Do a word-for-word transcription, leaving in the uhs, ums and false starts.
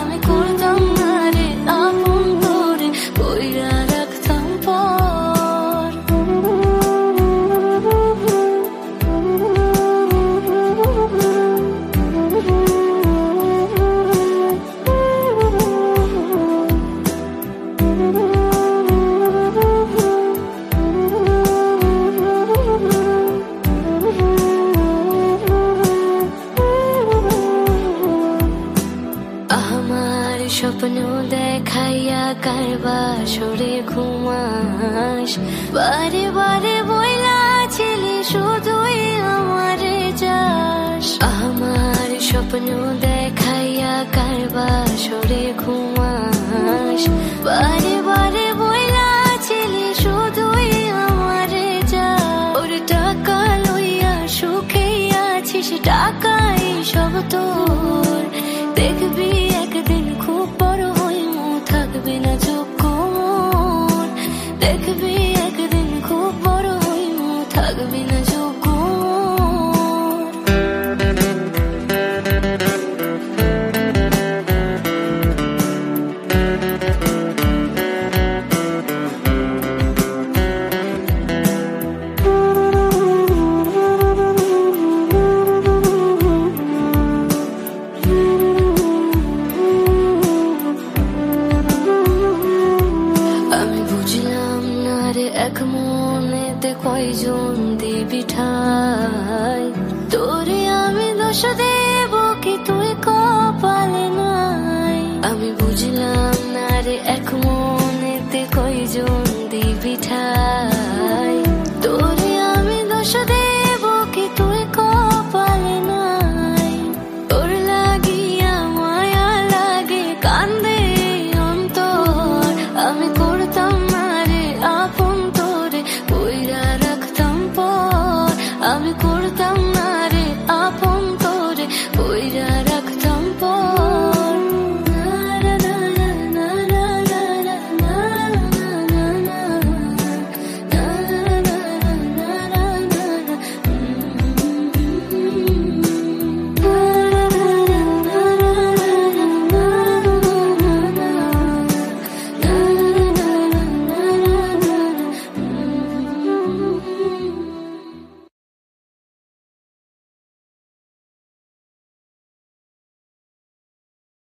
আমি করতাম না রে আপন করে কইরা রাখতাম পর। আমার স্বপ্ন দেখাইয়া কারবার সরে ঘুমাস, বারে বারে বইলা ছিলি শুধুই আমারে চাস। আমার স্বপ্ন দেখাইয়া কারবার সরে ঘুমাস, বারে বারে বইলা ছিলি শুধুই আমারে চাস। ওর টাকা লইয়া সুখে আছিস, টাকাই সব তোর। দেখবি একদিন খুব বড় হইমু, থাকবি না যোগ্য মন। দেখবি একদিন খুব বড় হইমু, থাকবি না যোগ্য এক মনেতে কয়জন দিবি ঠাই। তোরে আমি দোষ দেব কি তুই কপালে নাই। আমি বুঝলাম না রে এক মনেতে কয়জন